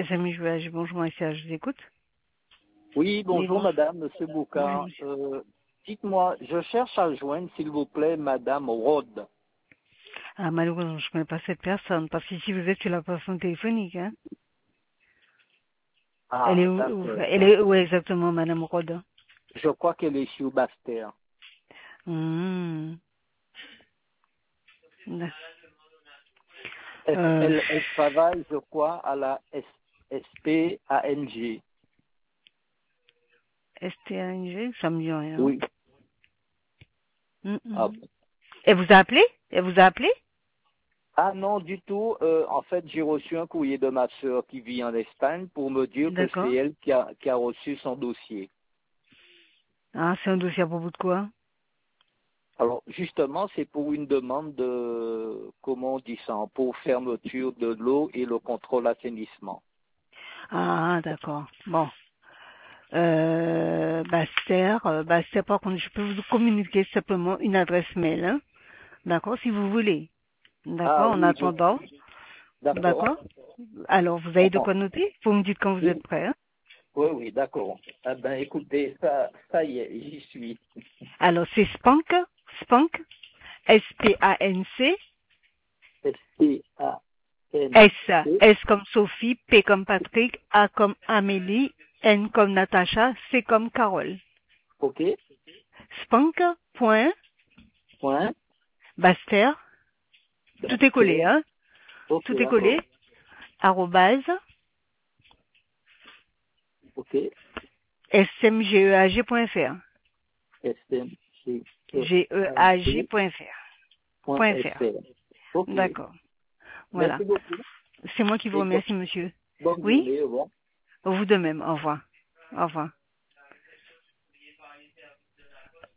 SMJEAG, bonjour, Maïssa, je vous écoute. Oui, bonjour madame, monsieur Bonjour, Bouka. monsieur. Dites-moi, je cherche à joindre, s'il vous plaît, madame Rode. Ah, malheureusement, je ne connais pas cette personne, parce qu'ici, vous êtes sur la personne téléphonique, hein. Elle est Ah, d'accord. elle est où exactement, Madame Rode? Je crois qu'elle est sur Bastère. Hmm. Elle travaille, je crois, à la SPANG. STANG, ça me dit rien. Oui. Hmm, Ah, hmm. bon. Elle vous a appelé? Elle vous a appelé? Ah non, du tout. En fait, j'ai reçu un courrier de ma sœur qui vit en Espagne pour me dire que D'accord. c'est elle qui a reçu son dossier. Ah, c'est un dossier à propos de quoi? Alors, justement, c'est pour une demande de, comment on dit ça, pour fermeture de l'eau et le contrôle assainissement. Ah, d'accord. Bon. Bastère, par contre, je peux vous communiquer simplement une adresse mail, hein. D'accord, si vous voulez. Ah D'accord, en oui, attendant. d'accord. D'accord. Alors, vous avez de quoi noter? Vous me dites quand vous êtes Oui, prêt, hein. oui, d'accord. Ah ben, écoutez, ça y est, j'y suis. Alors, c'est Spank, Spank, S-P-A-N-C, S, SPANC. S comme Sophie, P comme Patrick, A comme Amélie, N comme Natacha, C comme Carole. OK. Spank, point, Point. Baster, tout est collé, Bastère. hein. OK, Tout est collé, d'accord. arrobase, OK. smgeag.fr. SMCEAG.fr. Geag.fr. Point .fr. OK. D'accord. Voilà. Merci beaucoup. C'est moi qui vous Et remercie, monsieur. bonne Oui? journée. Au revoir. Vous de même. Au revoir. Au revoir.